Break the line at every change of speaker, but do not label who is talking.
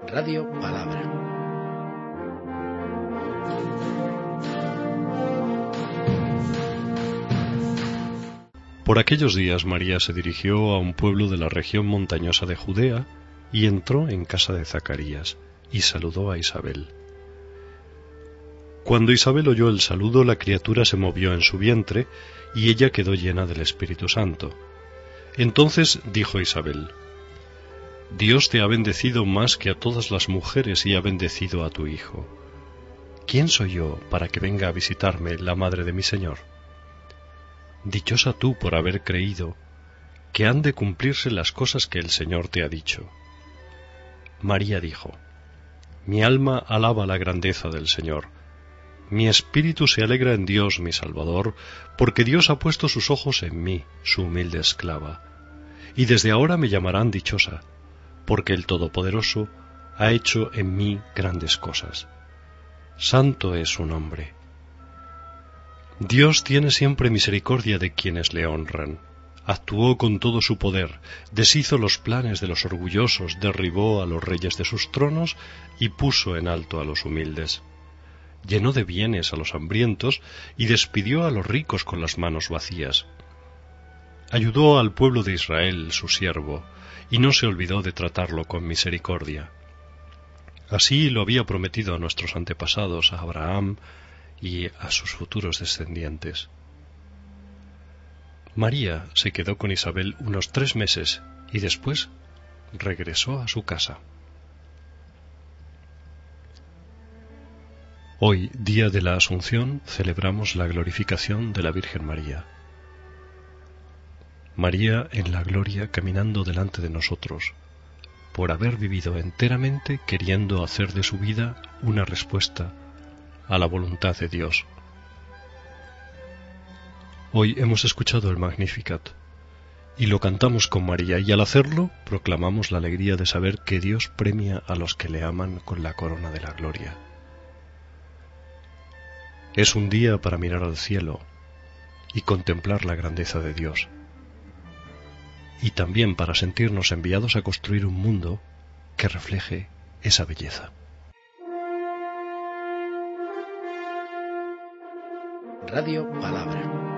Radio Palabra.
Por aquellos días María se dirigió a un pueblo de la región montañosa de Judea y entró en casa de Zacarías y saludó a Isabel. Cuando Isabel oyó el saludo, la criatura se movió en su vientre y ella quedó llena del Espíritu Santo. Entonces dijo Isabel: Dios te ha bendecido más que a todas las mujeres y ha bendecido a tu hijo. ¿Quién soy yo para que venga a visitarme la madre de mi Señor? Dichosa tú por haber creído, que han de cumplirse las cosas que el Señor te ha dicho. María dijo: Mi alma alaba la grandeza del Señor. Mi espíritu se alegra en Dios mi Salvador, porque Dios ha puesto sus ojos en mí, su humilde esclava. Y desde ahora me llamarán dichosa, porque el Todopoderoso ha hecho en mí grandes cosas. Santo es su nombre. Dios tiene siempre misericordia de quienes le honran. Actuó con todo su poder, deshizo los planes de los orgullosos, derribó a los reyes de sus tronos y puso en alto a los humildes. Llenó de bienes a los hambrientos y despidió a los ricos con las manos vacías. Ayudó al pueblo de Israel, su siervo, y no se olvidó de tratarlo con misericordia. Así lo había prometido a nuestros antepasados, a Abraham y a sus futuros descendientes. María se quedó con Isabel unos 3 meses y después regresó a su casa. Hoy, día de la Asunción, celebramos la glorificación de la Virgen María. María en la gloria caminando delante de nosotros, por haber vivido enteramente queriendo hacer de su vida una respuesta a la voluntad de Dios. Hoy hemos escuchado el Magnificat y lo cantamos con María, y al hacerlo proclamamos la alegría de saber que Dios premia a los que le aman con la corona de la gloria. Es un día para mirar al cielo y contemplar la grandeza de Dios, y también para sentirnos enviados a construir un mundo que refleje esa belleza.
Radio Palabra.